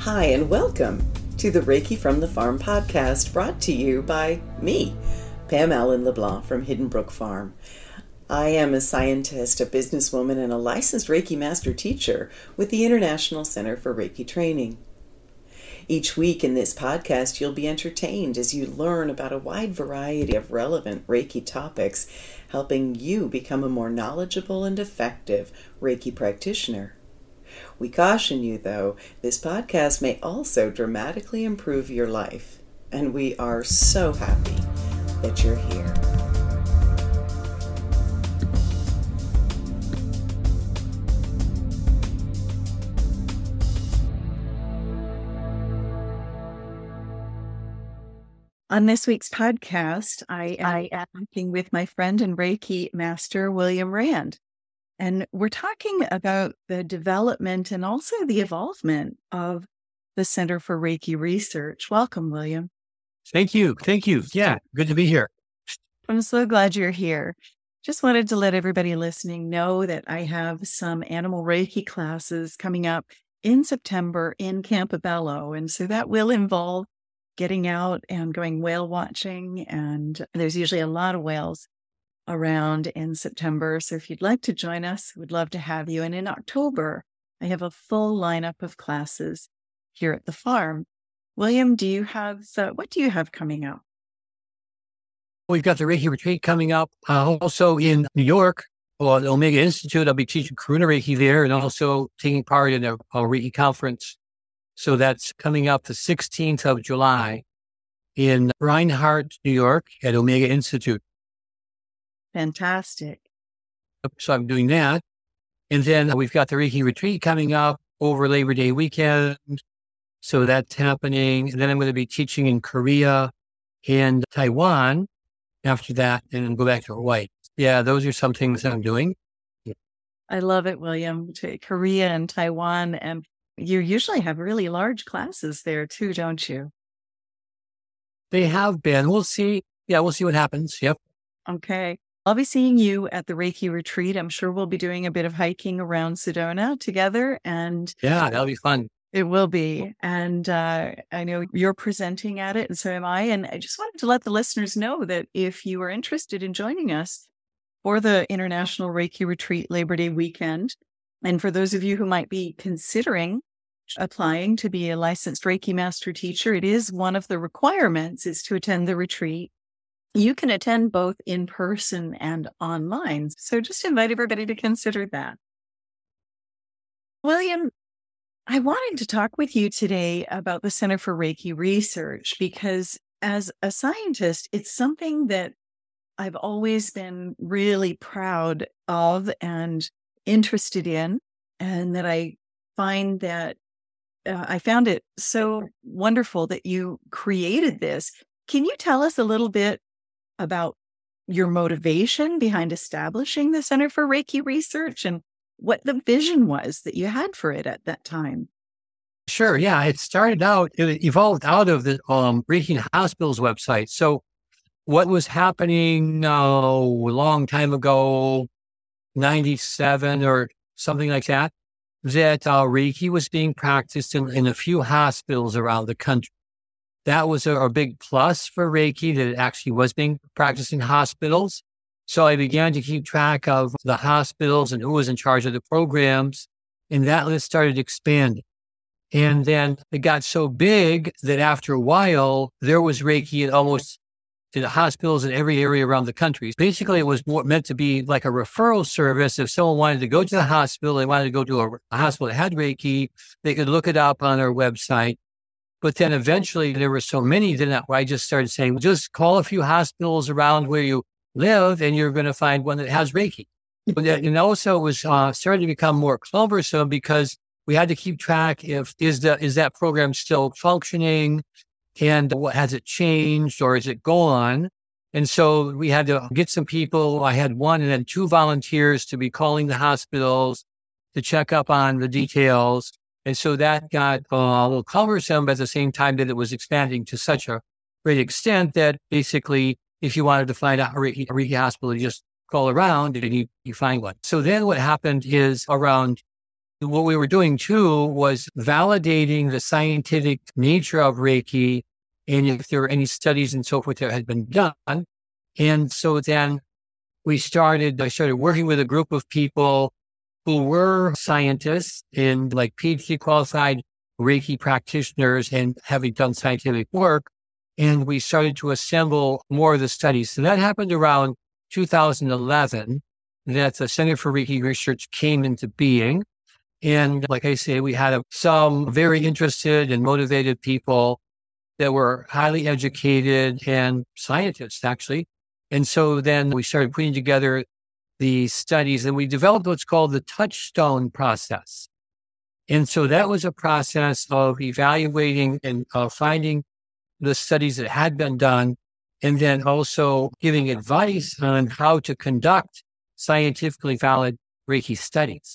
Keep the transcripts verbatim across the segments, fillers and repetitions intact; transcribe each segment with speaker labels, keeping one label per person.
Speaker 1: Hi, and welcome to the Reiki from the Farm podcast, brought to you by me, Pam Allen LeBlanc from Hidden Brook Farm. I am a scientist, a businesswoman, and a licensed Reiki master teacher with the International Center for Reiki Training. Each week in this podcast, you'll be entertained as you learn about a wide variety of relevant Reiki topics, helping you become a more knowledgeable and effective Reiki practitioner. We caution you, though, this podcast may also dramatically improve your life, and we are so happy that you're here. On this week's podcast, I am, I am talking with my friend and Reiki master, William Rand. And we're talking about the development and also the evolvement of the Center for Reiki Research. Welcome, William.
Speaker 2: Thank you. Thank you. Yeah, good to be here.
Speaker 1: I'm so glad you're here. Just wanted to let everybody listening know that I have some animal Reiki classes coming up in September in Campobello. And so that will involve getting out and going whale watching. And there's usually a lot of whales around in September. So if you'd like to join us, we'd love to have you. And in October, I have a full lineup of classes here at the farm. William, do you have, uh, what do you have coming up?
Speaker 2: We've got the Reiki retreat coming up. Uh, also in New York, well, at the Omega Institute, I'll be teaching Karuna Reiki there and also taking part in a, a Reiki conference. So that's coming up the sixteenth of July in Reinhardt, New York at Omega Institute.
Speaker 1: Fantastic.
Speaker 2: So I'm doing that. And then we've got the Reiki retreat coming up over Labor Day weekend. So that's happening. And then I'm going to be teaching in Korea and Taiwan after that, and then go back to Hawaii. Yeah, those are some things that I'm doing.
Speaker 1: I love it, William. To Korea and Taiwan. And you usually have really large classes there too, don't you?
Speaker 2: They have been. We'll see. Yeah, we'll see what happens. Yep.
Speaker 1: Okay. I'll be seeing you at the Reiki retreat. I'm sure we'll be doing a bit of hiking around Sedona together. And
Speaker 2: yeah, that'll be fun.
Speaker 1: It will be. And uh, I know you're presenting at it, and so am I. And I just wanted to let the listeners know that if you are interested in joining us for the International Reiki Retreat Labor Day weekend, and for those of you who might be considering applying to be a licensed Reiki master teacher, it is one of the requirements is to attend the retreat. You can attend both in person and online. So just invite everybody to consider that. William, I wanted to talk with you today about the Center for Reiki Research because as a scientist, it's something that I've always been really proud of and interested in, and that I find that uh, I found it so wonderful that you created this. Can you tell us a little bit about your motivation behind establishing the Center for Reiki Research and what the vision was that you had for it at that time?
Speaker 2: Sure. Yeah. It started out, it evolved out of the um, Reiki Hospitals website. So what was happening uh, a long time ago, ninety-seven or something like that, that uh, Reiki was being practiced in, in a few hospitals around the country. That was a, a big plus for Reiki, that it actually was being practiced in hospitals. So I began to keep track of the hospitals and who was in charge of the programs, and that list started expanding. And then it got so big that after a while, there was Reiki in almost in the hospitals in every area around the country. Basically, it was more meant to be like a referral service. If someone wanted to go to the hospital, they wanted to go to a, a hospital that had Reiki, they could look it up on our website. But then eventually there were so many that I just started saying, just call a few hospitals around where you live and you're going to find one that has Reiki. But that, and also it was uh, starting to become more cumbersome because we had to keep track if is the is that program still functioning, and what has it changed, or is it gone? And so we had to get some people. I had one and then two volunteers to be calling the hospitals to check up on the details. And so that got uh, a little cumbersome, but at the same time that it was expanding to such a great extent that basically if you wanted to find out a Reiki, a Reiki hospital, you just call around and you, you find one. So then what happened is around what we were doing too was validating the scientific nature of Reiki and if there were any studies and so forth that had been done. And so then we started, I started working with a group of people who were scientists and like PhD qualified Reiki practitioners and having done scientific work. And we started to assemble more of the studies. So that happened around two thousand eleven. That the Center for Reiki Research came into being. And like I say, we had some very interested and motivated people that were highly educated and scientists, actually. And so then we started putting together the studies and we developed what's called the touchstone process. And so that was a process of evaluating and uh, finding the studies that had been done, and then also giving advice on how to conduct scientifically valid Reiki studies.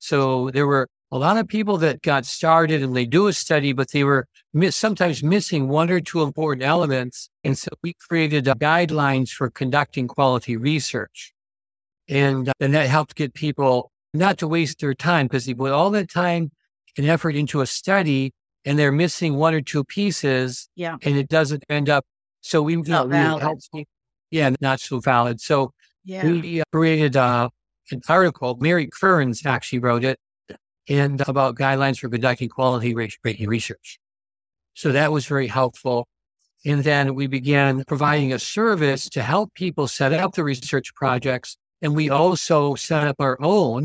Speaker 2: So there were a lot of people that got started and they do a study, but they were miss, sometimes missing one or two important elements. And so we created uh, guidelines for conducting quality research. And, uh, and that helped get people not to waste their time, because they put all that time and effort into a study and they're missing one or two pieces,
Speaker 3: yeah,
Speaker 2: and it doesn't end up. So we,
Speaker 3: not
Speaker 2: we
Speaker 3: valid.
Speaker 2: helped, yeah, not so valid. So
Speaker 3: yeah.
Speaker 2: we uh, created uh, an article. Mary Kearns actually wrote it, and about guidelines for conducting quality Reiki research. So that was very helpful. And then we began providing a service to help people set up the research projects. And we also set up our own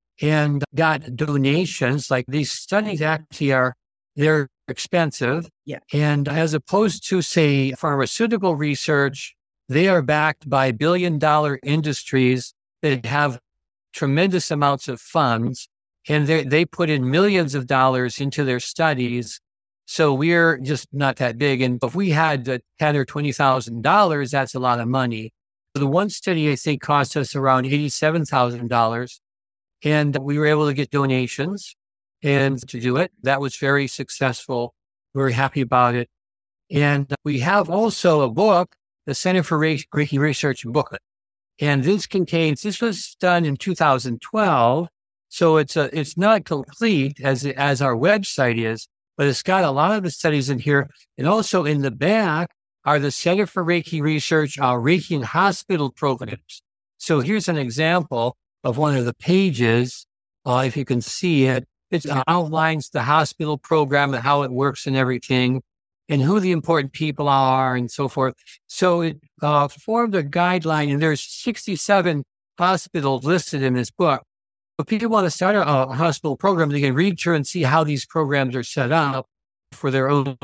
Speaker 2: and got donations. Like these studies actually are, they're expensive.
Speaker 3: Yeah.
Speaker 2: And as opposed to, say, pharmaceutical research, they are backed by billion dollar industries that have tremendous amounts of funds, and they they put in millions of dollars into their studies. So we're just not that big. And if we had uh, ten or twenty thousand dollars, that's a lot of money. The one study, I think, cost us around eighty-seven thousand dollars. And we were able to get donations and to do it. That was very successful. Very happy about it. And we have also a book, the Center for Reiki Research booklet. And this contains, this was done in two thousand twelve. So it's a, it's not complete as, as our website is, but it's got a lot of the studies in here. And also in the back are the Center for Reiki Research, our Reiki and hospital programs. So here's an example of one of the pages. Uh, if you can see it, it outlines the hospital program and how it works and everything, and who the important people are and so forth. So it uh, formed a guideline, and there's sixty-seven hospitals listed in this book. If people want to start a, a hospital program, they can read through and see how these programs are set up for their own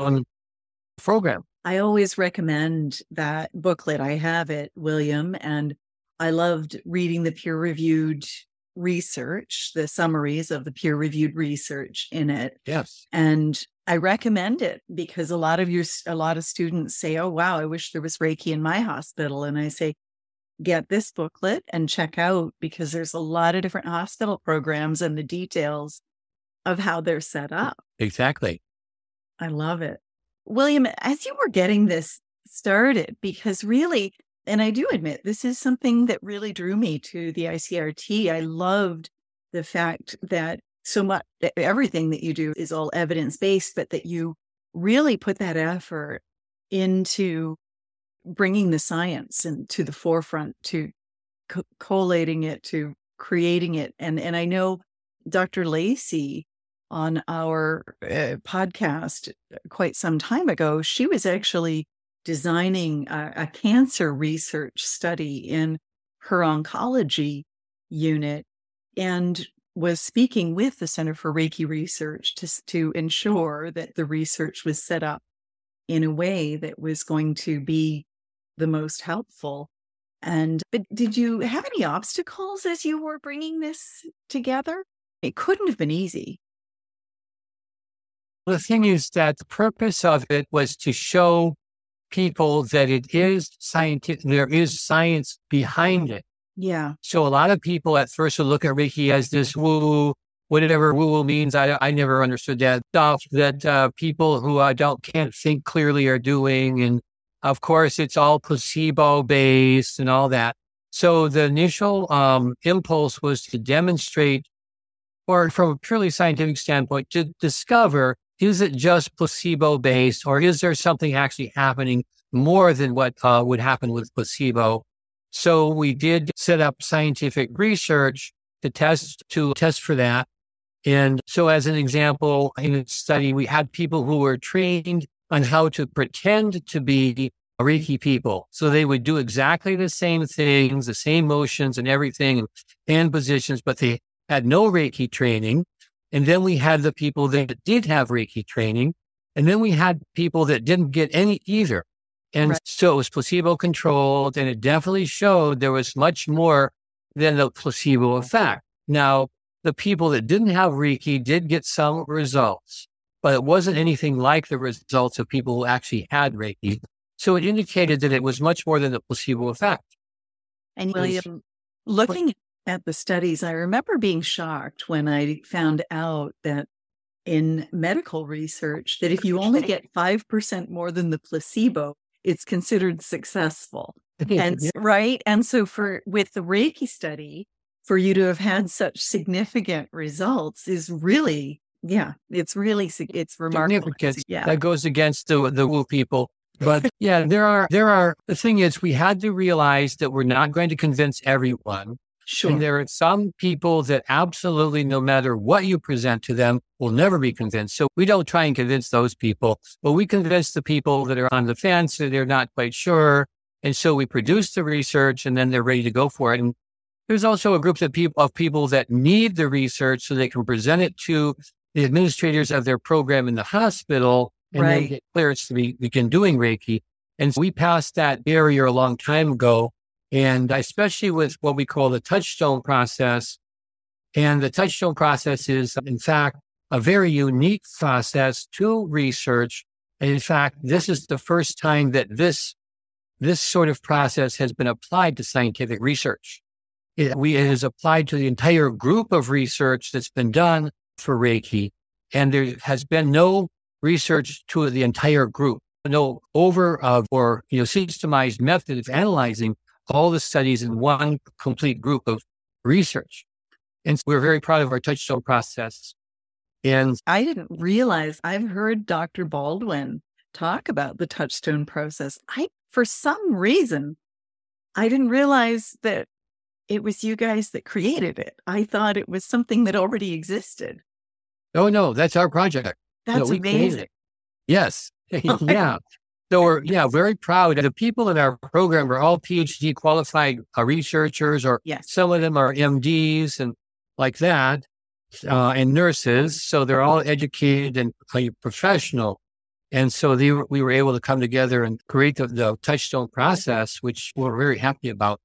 Speaker 2: program.
Speaker 3: I always recommend that booklet. I have it, William, and I loved reading the peer-reviewed research, the summaries of the peer-reviewed research in it.
Speaker 2: Yes.
Speaker 3: And I recommend it because a lot of you, a lot of students say, oh, wow, I wish there was Reiki in my hospital. And I say, get this booklet and check out, because there's a lot of different hospital programs and the details of how they're set up.
Speaker 2: Exactly.
Speaker 3: I love it. William, as you were getting this started, because really, and I do admit, this is something that really drew me to the I C R T. I loved the fact that so much, everything that you do is all evidence-based, but that you really put that effort into bringing the science and to the forefront, to co- collating it, to creating it. And, and I know Doctor Lacey on our uh, podcast quite some time ago, she was actually designing a, a cancer research study in her oncology unit and was speaking with the Center for Reiki Research to, to ensure that the research was set up in a way that was going to be the most helpful. And but did you have any obstacles as you were bringing this together? It couldn't have been easy.
Speaker 2: The thing is that the purpose of it was to show people that it is scientific, there is science behind it.
Speaker 3: Yeah.
Speaker 2: So a lot of people at first would look at Reiki as this woo-woo, whatever woo-woo means. I, I never understood that stuff that uh, people who uh, don't can't think clearly are doing. And of course, it's all placebo-based and all that. So the initial um, impulse was to demonstrate or from a purely scientific standpoint, to discover, is it just placebo-based, or is there something actually happening more than what uh, would happen with placebo? So we did set up scientific research to test to test for that. And so as an example, in a study, we had people who were trained on how to pretend to be Reiki people. So they would do exactly the same things, the same motions and everything, and hand positions, but they had no Reiki training. And then we had the people that did have Reiki training. And then we had people that didn't get any either. And right. So it was placebo controlled, and it definitely showed there was much more than the placebo effect. Now, the people that didn't have Reiki did get some results, but it wasn't anything like the results of people who actually had Reiki. So it indicated that it was much more than the placebo effect.
Speaker 3: And William, looking at the studies, I remember being shocked when I found out that in medical research, that if you only get five percent more than the placebo, it's considered successful. And yeah. Right. And so for with the Reiki study, for you to have had such significant results is really, yeah, it's really, it's remarkable.
Speaker 2: Significant.
Speaker 3: Yeah.
Speaker 2: That goes against the, the woo people. But yeah, there are, there are, the thing is, we had to realize that we're not going to convince everyone.
Speaker 3: Sure.
Speaker 2: And there are some people that absolutely, no matter what you present to them, will never be convinced. So we don't try and convince those people, but we convince the people that are on the fence, that they're not quite sure. And so we produce the research, and then they're ready to go for it. And there's also a group of people, of people that need the research so they can present it to the administrators of their program in the hospital, and
Speaker 3: right.
Speaker 2: then get clearance to be, begin doing Reiki. And so we passed that barrier a long time ago. And especially with what we call the touchstone process. And the touchstone process is, in fact, a very unique process to research. And in fact, this is the first time that this, this sort of process has been applied to scientific research. It, we, it is applied to the entire group of research that's been done for Reiki. And there has been no research to the entire group, no over uh, or, you know, systemized method of analyzing all the studies in one complete group of research. And so we're very proud of our touchstone process. And
Speaker 3: I didn't realize, I've heard Doctor Baldwin talk about the touchstone process. I, for some reason, I didn't realize that it was you guys that created it. I thought it was something that already existed.
Speaker 2: Oh, no, that's our project.
Speaker 3: That's
Speaker 2: no,
Speaker 3: amazing.
Speaker 2: Yes. Yeah. So we're, yeah, very proud. The people in our program are all PhD qualified uh, researchers, or
Speaker 3: yes.
Speaker 2: Some of them are M Ds and like that, uh, and nurses. So they're all educated and uh, professional. And so they, we were able to come together and create the, the touchstone process, which we're very happy about.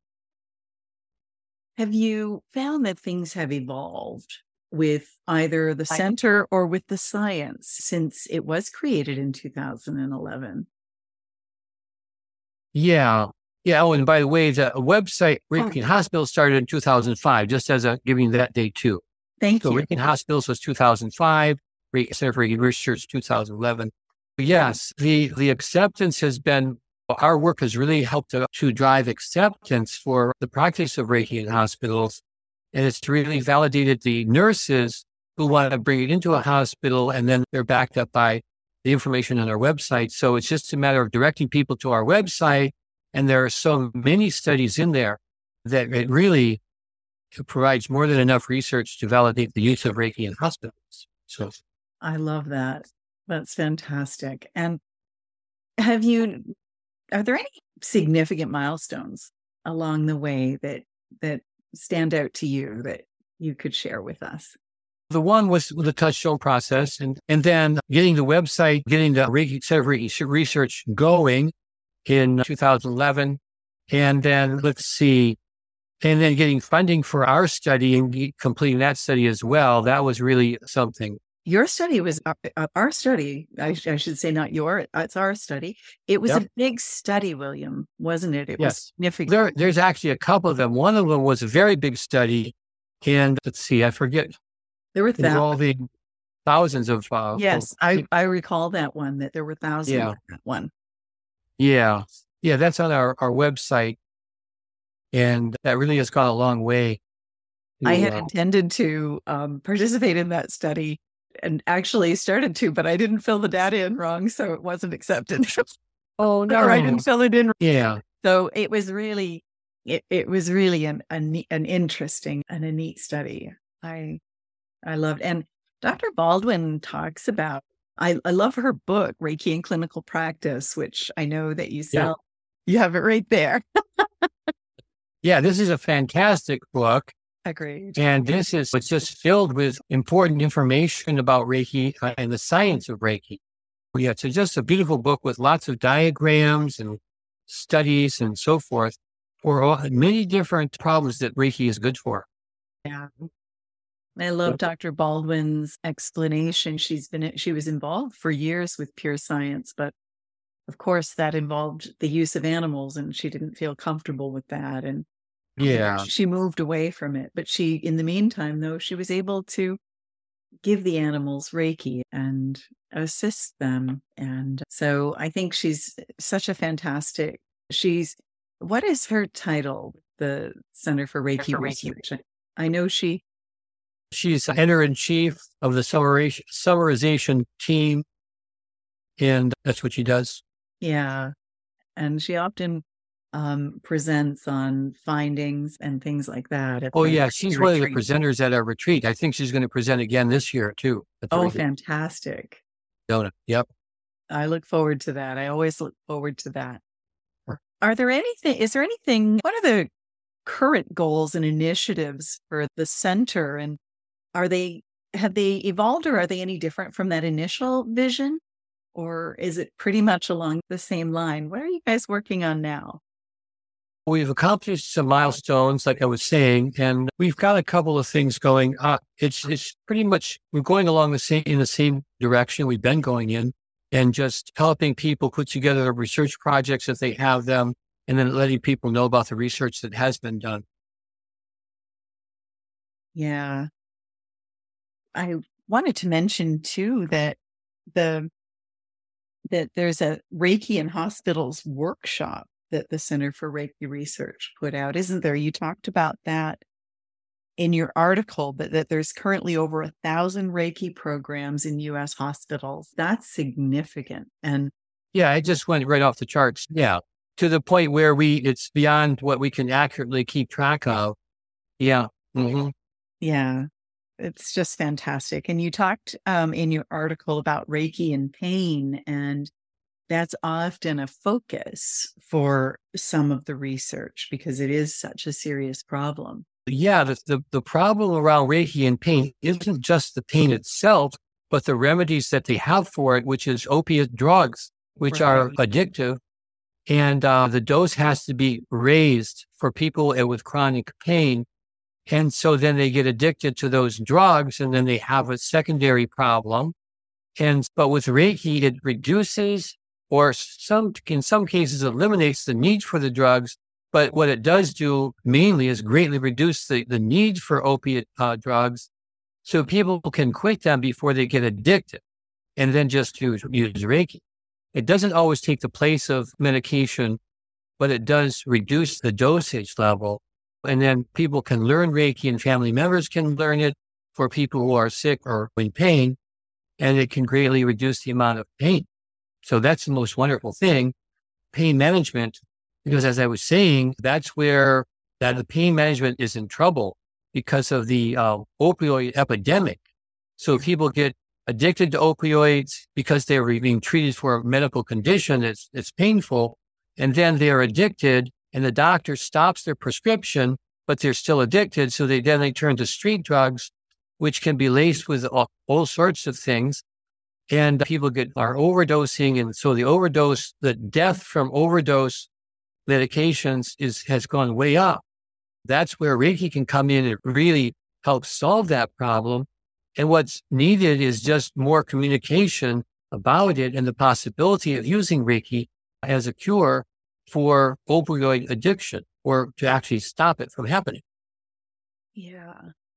Speaker 3: Have you found that things have evolved with either the center or with the science since it was created in two thousand eleven?
Speaker 2: Yeah. Yeah. Oh, and by the way, the website, Reiki Hospitals, started in two thousand five, just as a giving that date too.
Speaker 3: Thank
Speaker 2: so
Speaker 3: you.
Speaker 2: Reiki Hospitals was two thousand five, Reiki Center for Reiki Research two thousand eleven. Yes, the, the acceptance has been, our work has really helped to, to drive acceptance for the practice of Reiki in hospitals. And it's really validated the nurses who want to bring it into a hospital, and then they're backed up by the information on our website. So it's just a matter of directing people to our website. And there are so many studies in there that it really provides more than enough research to validate the use of Reiki in hospitals. So
Speaker 3: I love that. That's fantastic. And have you, are there any significant milestones along the way that, that stand out to you that you could share with us?
Speaker 2: The one was the touchstone process, and, and then getting the website, getting the Reiki Center for Reiki Research going in two thousand eleven. And then let's see, and then getting funding for our study and completing that study as well. That was really something.
Speaker 3: Your study was uh, our study. I, sh- I should say not your, it's our study. It was yep. a big study, William, wasn't it? It
Speaker 2: yes.
Speaker 3: was significant.
Speaker 2: There, there's actually a couple of them. One of them was a very big study. And let's see, I forget.
Speaker 3: There were thousands.
Speaker 2: Involving thousands of. Uh,
Speaker 3: yes,
Speaker 2: of,
Speaker 3: I, I recall that one, that there were thousands
Speaker 2: yeah.
Speaker 3: of that one.
Speaker 2: Yeah. Yeah, that's on our, our website. And that really has gone a long way.
Speaker 3: I had
Speaker 2: Yeah.
Speaker 3: intended to um, participate in that study and actually started to, but I didn't fill the data in wrong, so it wasn't accepted.
Speaker 2: Oh,
Speaker 3: Or I didn't
Speaker 2: no.
Speaker 3: fill it in.
Speaker 2: Yeah.
Speaker 3: So it was really, it, it was really an, a ne- an interesting and a neat study. I, I loved, and Doctor Baldwin talks about, I, I love her book, Reiki in Clinical Practice, which I know that you
Speaker 2: Yeah.
Speaker 3: sell. You have it right there.
Speaker 2: Yeah. This is a fantastic book.
Speaker 3: Agreed.
Speaker 2: And this is, it's just filled with important information about Reiki uh, and the science of Reiki. Yeah. It's just a beautiful book with lots of diagrams and studies and so forth for all, many different problems that Reiki is good for.
Speaker 3: Yeah. I love Doctor Baldwin's explanation. She's been, she was involved for years with Pure Science, but of course that involved the use of animals and she didn't feel comfortable with that. And
Speaker 2: Yeah.
Speaker 3: she moved away from it. But she, in the meantime, though, she was able to give the animals Reiki and assist them. And so I think she's such a fantastic, she's, what is her title? The Center for Reiki
Speaker 2: For Reiki.
Speaker 3: Research. I know she,
Speaker 2: She's editor-in-chief of the summarization, summarization team, and that's what she does.
Speaker 3: yeah. And she often um, presents on findings and things like that. at
Speaker 2: Oh,
Speaker 3: the
Speaker 2: yeah. She's one of the
Speaker 3: retreat.
Speaker 2: presenters at our retreat. I think she's going to present again this year, too. at the
Speaker 3: Oh,
Speaker 2: retreat.
Speaker 3: fantastic.
Speaker 2: Donut. Yep.
Speaker 3: I look forward to that. I always look forward to that.
Speaker 2: Sure.
Speaker 3: Are there anything, is there anything, what are the current goals and initiatives for the center? And are they, have they evolved or are they any different from that initial vision? Or is it pretty much along the same line? What are you guys working on now?
Speaker 2: We've accomplished some milestones, like I was saying, and we've got a couple of things going. Uh, it's it's pretty much we're going along the same in the same direction we've been going in, and just helping people put together research projects if they have them, and then letting people know about the research that has been done.
Speaker 3: Yeah. I wanted to mention too that the that there's a Reiki in Hospitals workshop that the Center for Reiki Research put out, isn't there? You talked about that in your article, but that there's currently over a thousand Reiki programs in U S hospitals. That's significant. And
Speaker 2: Yeah, it just went right off the charts. Yeah, to the point where we it's beyond what we can accurately keep track of. Yeah. hmm
Speaker 3: yeah, it's just fantastic. And you talked um, in your article about Reiki and pain, and that's often a focus for some of the research because it is such a serious problem.
Speaker 2: Yeah, the, the, the problem around Reiki and pain isn't just the pain itself, but the remedies that they have for it, which is opiate drugs, which are
Speaker 3: Right.
Speaker 2: addictive. And uh, the dose has to be raised for people with chronic pain. And so then they get addicted to those drugs and then they have a secondary problem. And but with Reiki, it reduces or some in some cases eliminates the need for the drugs. But what it does do mainly is greatly reduce the, the need for opiate uh, drugs so people can quit them before they get addicted and then just use, use Reiki. It doesn't always take the place of medication, but it does reduce the dosage level. And then people can learn Reiki and family members can learn it for people who are sick or in pain, and it can greatly reduce the amount of pain. So that's the most wonderful thing, pain management, because as I was saying, that's where that the pain management is in trouble because of the uh, opioid epidemic. So people get addicted to opioids because they were being treated for a medical condition that's, that's painful, and then they're addicted and the doctor stops their prescription, but they're still addicted. So they then they turn to street drugs, which can be laced with all, all sorts of things. And people get are overdosing. And so the overdose, the death from overdose medications is has gone way up. That's where Reiki can come in and really help solve that problem. And what's needed is just more communication about it and the possibility of using Reiki as a cure for opioid addiction or to actually stop it from happening.
Speaker 3: Yeah.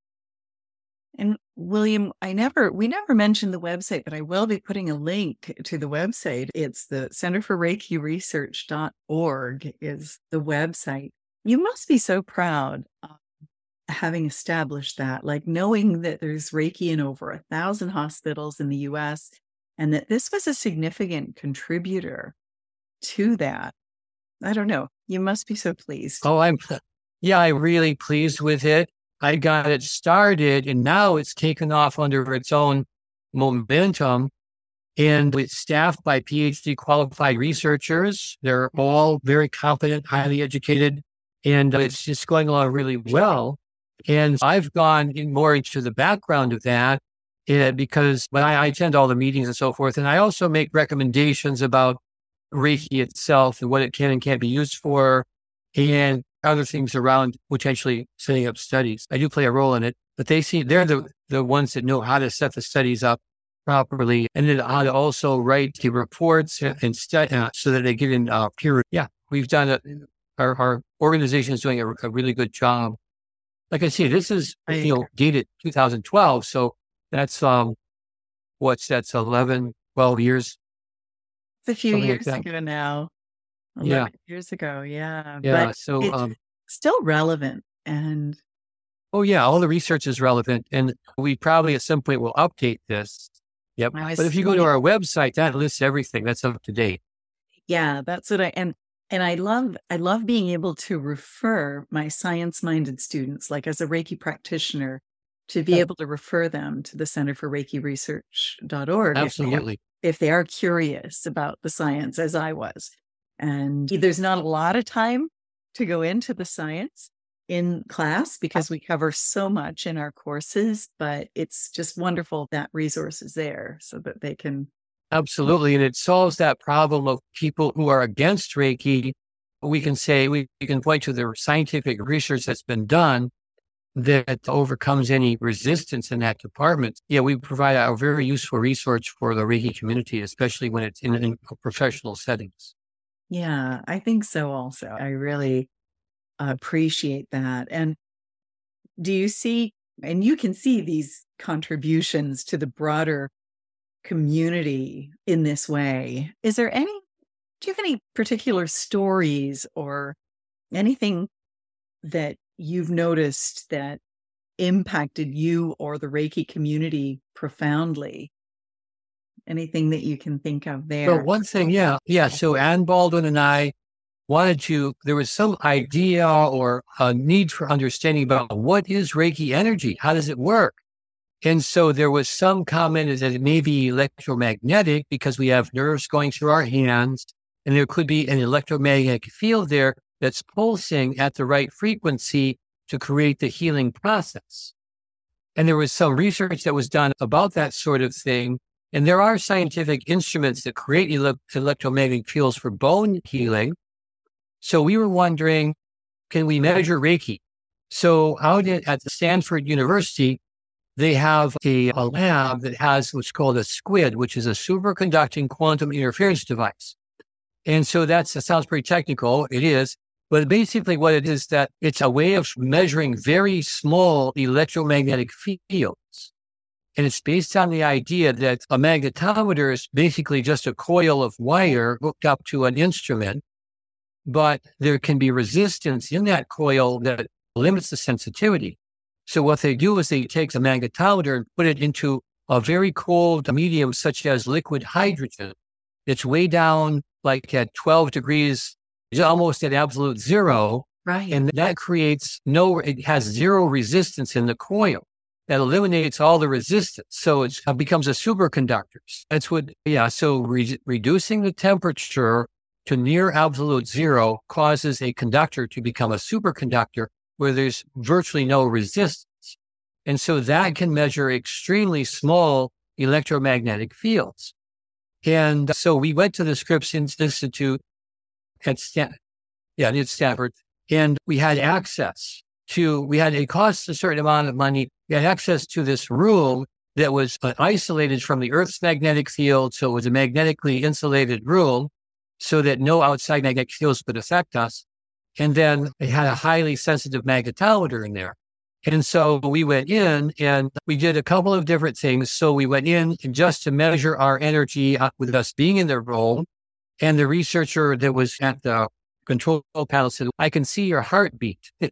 Speaker 3: And William, I never, we never mentioned the website, but I will be putting a link to the website. It's the Center for Reiki Research dot org is the website. You must be so proud of having established that, like knowing that there's Reiki in over a thousand hospitals in the U S and that this was a significant contributor to that. I don't know. You must be so pleased.
Speaker 2: Oh, I'm, yeah, I'm really pleased with it. I got it started and now it's taken off under its own momentum. And it's staffed by PhD qualified researchers. They're all very competent, highly educated, and it's just going along really well. And I've gone in more into the background of that uh, because when I, I attend all the meetings and so forth, and I also make recommendations about Reiki itself and what it can and can't be used for, and other things around potentially setting up studies. I do play a role in it, but they see they're the the ones that know how to set the studies up properly, and then how to also write the reports and study uh, so that they get in uh, peer. Yeah, we've done it. Our, our organization is doing a, a really good job. Like I say, this is you know dated two thousand twelve, so that's um, what's that's eleven, twelve years.
Speaker 3: It's a few
Speaker 2: something
Speaker 3: years
Speaker 2: like
Speaker 3: ago now. eleven
Speaker 2: Yeah,
Speaker 3: years ago, yeah.
Speaker 2: yeah.
Speaker 3: But
Speaker 2: So
Speaker 3: it's
Speaker 2: um,
Speaker 3: still relevant. And
Speaker 2: oh yeah, all the research is relevant, and we probably at some point will update this. Yep.
Speaker 3: I
Speaker 2: But if you go
Speaker 3: see.
Speaker 2: to our website, that lists everything. That's up to date.
Speaker 3: Yeah, that's what I and and I love I love being able to refer my science-minded students, like as a Reiki practitioner, to be
Speaker 2: Yeah.
Speaker 3: able to refer them to the Center for Reiki Research dot org if they,
Speaker 2: Absolutely.
Speaker 3: if they are curious about the science, as I was. And there's not a lot of time to go into the science in class because we cover so much in our courses, but it's just wonderful that resource is there so that they can.
Speaker 2: Absolutely. And it solves that problem of people who are against Reiki. We can say, we, we can point to the scientific research that's been done that overcomes any resistance in that department. Yeah, we provide a very useful resource for the Reiki community, especially when it's in, in professional settings.
Speaker 3: Yeah, I think so also. I really appreciate that. And do you see, and you can see these contributions to the broader community in this way. Is there any, do you have any particular stories or anything that you've noticed that impacted you or the Reiki community profoundly? Anything that you can think of there?
Speaker 2: Well, one thing, yeah. Yeah. So Ann Baldwin and I wanted to, there was some idea or a need for understanding about what is Reiki energy? How does it work? And so there was some comment that it may be electromagnetic because we have nerves going through our hands, and there could be an electromagnetic field there that's pulsing at the right frequency to create the healing process. And there was some research that was done about that sort of thing. And there are scientific instruments that create ele- electromagnetic fields for bone healing. So we were wondering, can we measure Reiki? So out at, at the Stanford University, they have a, a lab that has what's called a SQUID, which is a superconducting quantum interference device. And so that's, that sounds pretty technical. It is. But basically what it is that it's a way of measuring very small electromagnetic fields. And it's based on the idea that a magnetometer is basically just a coil of wire hooked up to an instrument, but there can be resistance in that coil that limits the sensitivity. So what they do is they take the magnetometer and put it into a very cold medium, such as liquid hydrogen. It's way down, like at twelve degrees, almost at absolute zero.
Speaker 3: Right.
Speaker 2: And that creates no, it has zero resistance in the coil. That eliminates all the resistance. So it becomes a superconductor. That's what, yeah. So re- reducing the temperature to near absolute zero causes a conductor to become a superconductor where there's virtually no resistance. And so that can measure extremely small electromagnetic fields. And so we went to the Scripps Institute at Stan- yeah, at Stanford, and we had access to, we had, it cost a certain amount of money. We had access to this room that was uh, isolated from the Earth's magnetic field. So it was a magnetically insulated room so that no outside magnetic fields would affect us. And then it had a highly sensitive magnetometer in there. And so we went in and we did a couple of different things. So we went in just to measure our energy uh, with us being in the room. And the researcher that was at the control panel said, I can see your heartbeat.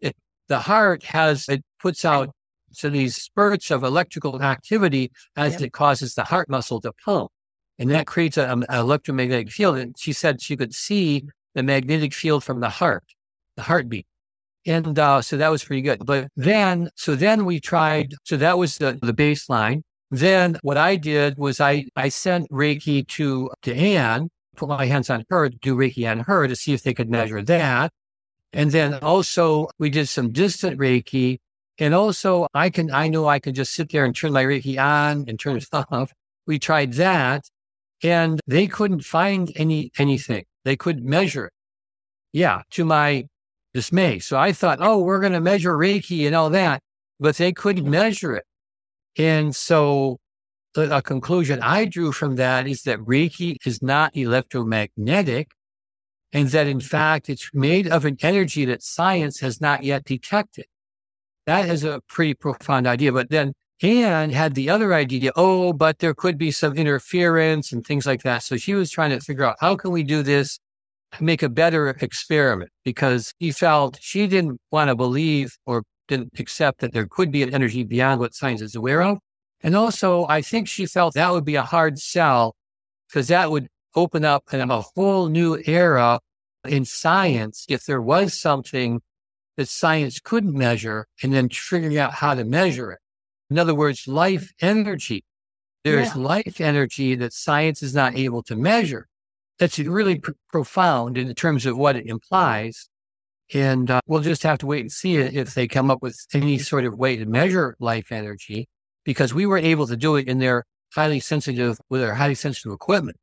Speaker 2: the heart has, it puts out so these spurts of electrical activity as yep. it causes the heart muscle to pump. And that creates an electromagnetic field. And she said she could see the magnetic field from the heart, the heartbeat. And uh, so that was pretty good. But then, so then we tried, so that was the, the baseline. Then what I did was I, I sent Reiki to, to Anne, put my hands on her to do Reiki on her to see if they could measure that. And then also we did some distant Reiki. And also I can, I know I can just sit there and turn my Reiki on and turn it off. We tried that and they couldn't find any, anything. They couldn't measure it. Yeah. To my dismay. So I thought, oh, we're going to measure Reiki and all that, but they couldn't measure it. And so a conclusion I drew from that is that Reiki is not electromagnetic and that in fact it's made of an energy that science has not yet detected. That is a pretty profound idea. But then Anne had the other idea, oh, but there could be some interference and things like that. So she was trying to figure out how can we do this, make a better experiment, because he felt she didn't want to believe or didn't accept that there could be an energy beyond what science is aware of. And also, I think she felt that would be a hard sell because that would open up a whole new era in science if there was something that science couldn't measure and then figuring out how to measure it. In other words, life energy. There is yeah. life energy that science is not able to measure. That's really pr- profound in terms of what it implies. And uh, we'll just have to wait and see if they come up with any sort of way to measure life energy, because we were able to do it in their highly sensitive, with their highly sensitive equipment.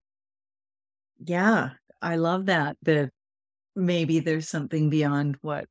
Speaker 3: Yeah, I love that. That maybe there's something beyond what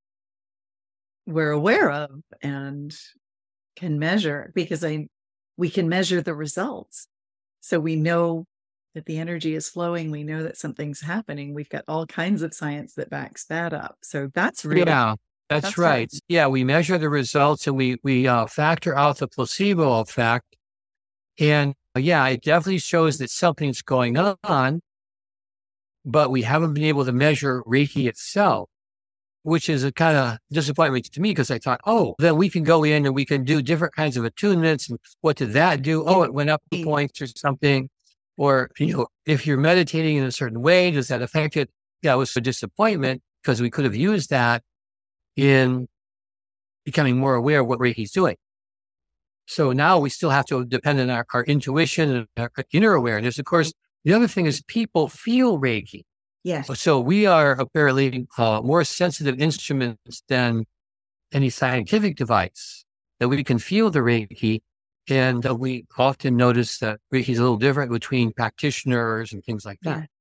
Speaker 3: we're aware of and can measure, because I we can measure the results. So we know that the energy is flowing. We know that something's happening. We've got all kinds of science that backs that up. So that's really,
Speaker 2: yeah, that's, that's right. Fun. Yeah, we measure the results and we we uh, factor out the placebo effect. And uh, yeah, it definitely shows that something's going on, but we haven't been able to measure Reiki itself, which is a kind of disappointment to me because I thought, oh, then we can go in and we can do different kinds of attunements. And what did that do? Oh, it went up the points or something. Or, you know, if you're meditating in a certain way, does that affect it? Yeah, it was a disappointment because we could have used that in becoming more aware of what Reiki's doing. So now we still have to depend on our, our intuition and our inner awareness. Of course, the other thing is people feel Reiki.
Speaker 3: Yes.
Speaker 2: So we are apparently uh, more sensitive instruments than any scientific device, that we can feel the Reiki. And uh, we often notice that Reiki is a little different between practitioners and things like that.
Speaker 3: Yeah.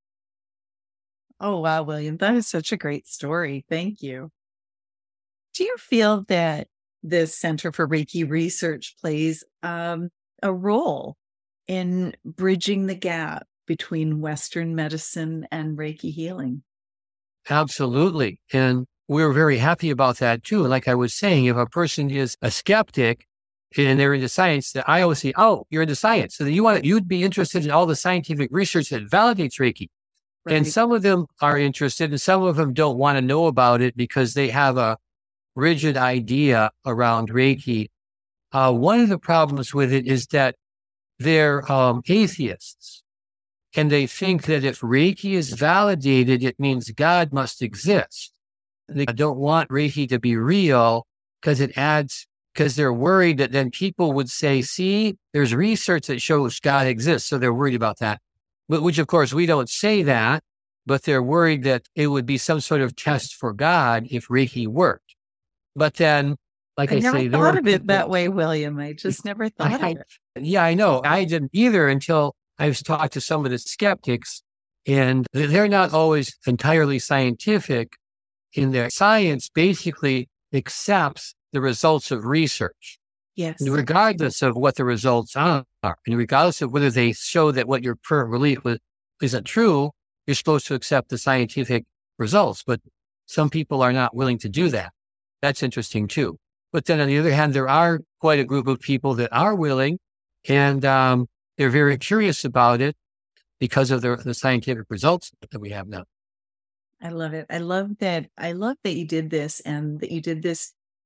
Speaker 3: Oh, wow, William, that is such a great story. Thank you. Do you feel that the Center for Reiki Research plays um, a role in bridging the gap between Western medicine and Reiki healing?
Speaker 2: Absolutely. And we're very happy about that too. Like I was saying, if a person is a skeptic and they're into science, that I always say, oh, you're into science. So that you want, you'd be interested in all the scientific research that validates Reiki. Right. And some of them are interested and some of them don't want to know about it because they have a rigid idea around Reiki. Uh, one of the problems with it is that they're um, atheists. And they think that if Reiki is validated, it means God must exist. They don't want Reiki to be real because it adds, because they're worried that then people would say, see, there's research that shows God exists. So they're worried about that. But which, of course, we don't say that, but they're worried that it would be some sort of test for God if Reiki worked. But then, like I,
Speaker 3: I never
Speaker 2: say,
Speaker 3: thought of it that way, William. I just never thought
Speaker 2: I,
Speaker 3: of it.
Speaker 2: Yeah, I know. I didn't either until I've talked to some of the skeptics, and they're not always entirely scientific in their science, basically accepts the results of research.
Speaker 3: Yes.
Speaker 2: And regardless of what the results are, and regardless of whether they show that what your current belief was, isn't true, you're supposed to accept the scientific results. But some people are not willing to do that. That's interesting too. But then on the other hand, there are quite a group of people that are willing, and um, they're very curious about it because of the, the scientific results that we have now.
Speaker 3: I love it. I love that. I love that you did this and that you did this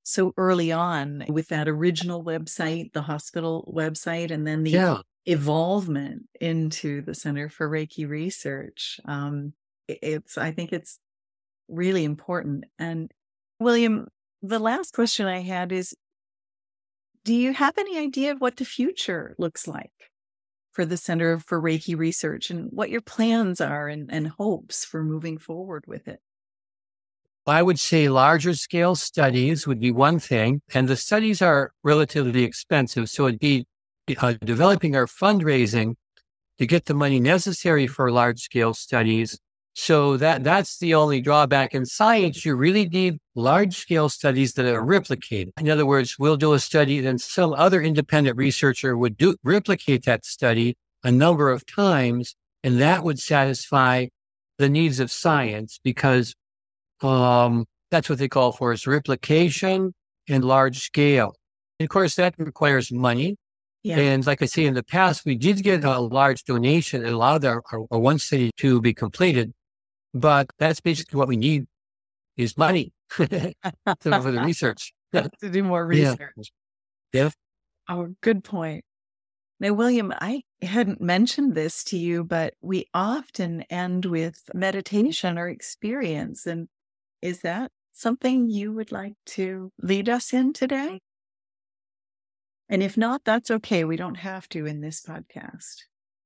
Speaker 3: so early on with that original website, the hospital website, and then the
Speaker 2: Yeah.
Speaker 3: evolvement into the Center for Reiki Research. Um, i- it's, I think it's really important. And William, the last question I had is, do you have any idea of what the future looks like for the Center for Reiki Research and what your plans are and, and hopes for moving forward with it?
Speaker 2: I would say larger scale studies would be one thing, and the studies are relatively expensive. So it'd be uh, developing our fundraising to get the money necessary for large scale studies. So that that's the only drawback. In science, you really need large scale studies that are replicated. In other words, we'll do a study, then some other independent researcher would do replicate that study a number of times, and that would satisfy the needs of science because um, that's what they call for is replication and large scale. And of course, that requires money.
Speaker 3: Yeah.
Speaker 2: And like I say, in the past, we did get a large donation and allowed our, our, our one study to be completed. But that's basically what we need is money for the research.
Speaker 3: To do more
Speaker 2: Yeah.
Speaker 3: research.
Speaker 2: Yeah.
Speaker 3: Oh, good point. Now, William, I hadn't mentioned this to you, but we often end with meditation or experience. And is that something you would like to lead us in today? And if not, that's okay. We don't have to in this podcast.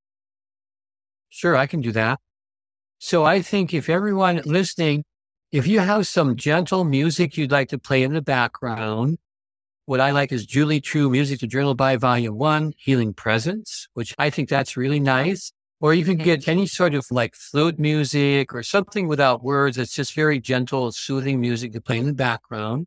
Speaker 2: Sure, I can do that. So I think if everyone listening, if you have some gentle music you'd like to play in the background, what I like is Julie True Music to Journal by Volume One, Healing Presence, which I think that's really nice. Or you can get any sort of like flute music or something without words. It's just very gentle, soothing music to play in the background.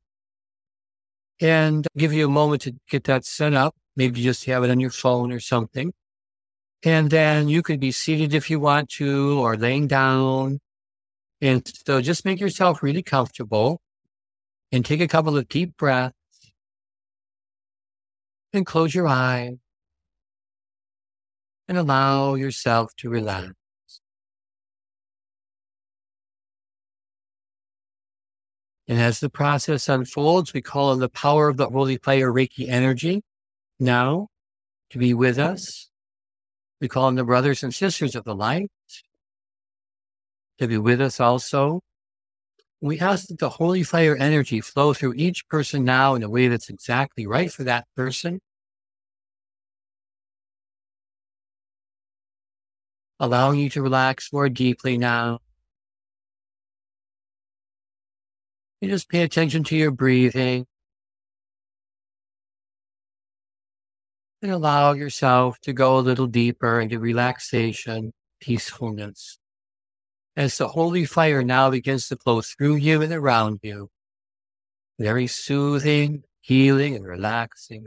Speaker 2: And give you a moment to get that set up. Maybe just have it on your phone or something. And then you can be seated if you want to, or laying down. And so just make yourself really comfortable and take a couple of deep breaths and close your eyes and allow yourself to relax. And as the process unfolds, we call on the power of the Holy Fire Reiki energy now to be with us. We call on the brothers and sisters of the light to be with us also. We ask that the Holy Fire energy flow through each person now in a way that's exactly right for that person, allowing you to relax more deeply now. You just pay attention to your breathing and allow yourself to go a little deeper into relaxation, peacefulness. As the Holy Fire now begins to flow through you and around you, very soothing, healing, and relaxing.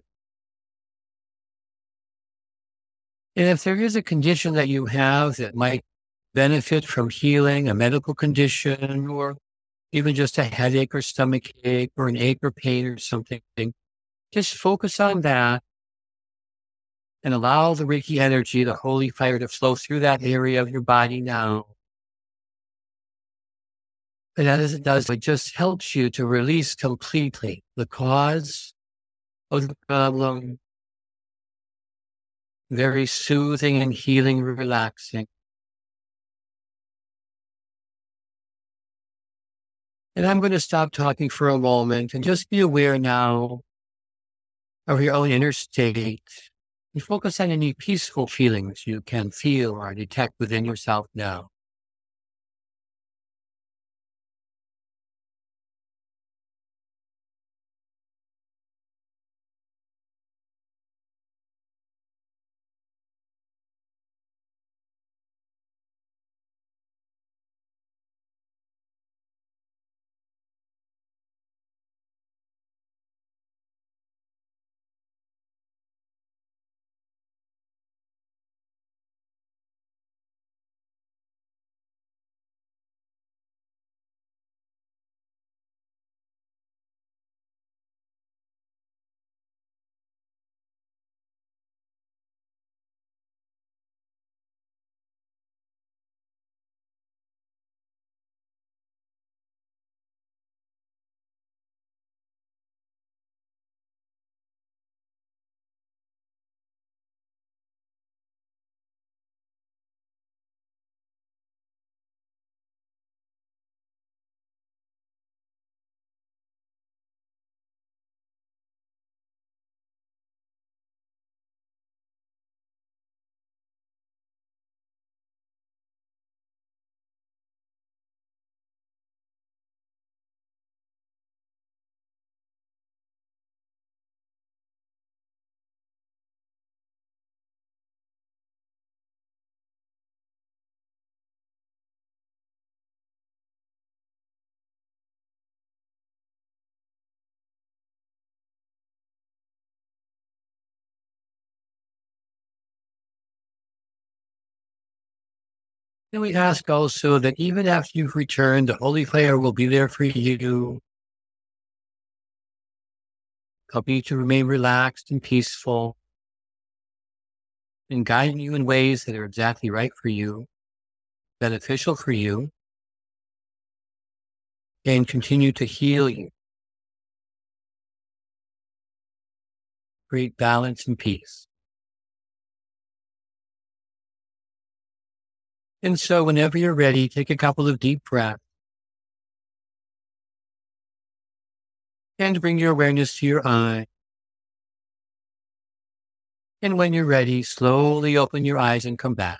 Speaker 2: And if there is a condition that you have that might benefit from healing, a medical condition, or even just a headache or stomach ache or an ache or pain or something, just focus on that and allow the Reiki energy, the Holy Fire, to flow through that area of your body now. And as it does, it just helps you to release completely the cause of the problem. Very soothing and healing, relaxing. And I'm going to stop talking for a moment and just be aware now of your own inner state and focus on any peaceful feelings you can feel or detect within yourself now. And we ask also that even after you've returned, the Holy Fire will be there for you, helping you to remain relaxed and peaceful, and guiding you in ways that are exactly right for you, beneficial for you, and continue to heal you, create balance and peace. And so whenever you're ready, take a couple of deep breaths and bring your awareness to your eye. And when you're ready, slowly open your eyes and come back.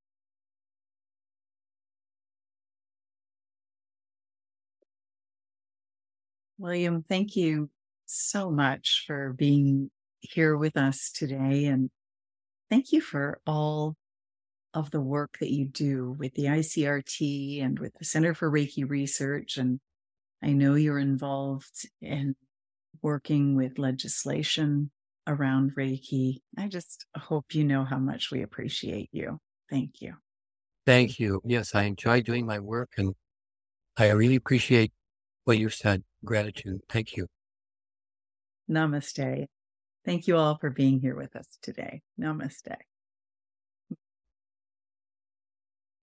Speaker 3: William, thank you so much for being here with us today. And thank you for all of the work that you do with the I C R T and with the Center for Reiki Research. And I know you're involved in working with legislation around Reiki. I just hope you know how much we appreciate you. Thank you.
Speaker 2: Thank you. Yes, I enjoy doing my work, and I really appreciate what you said. Gratitude. Thank you.
Speaker 3: Namaste. Thank you all for being here with us today. Namaste.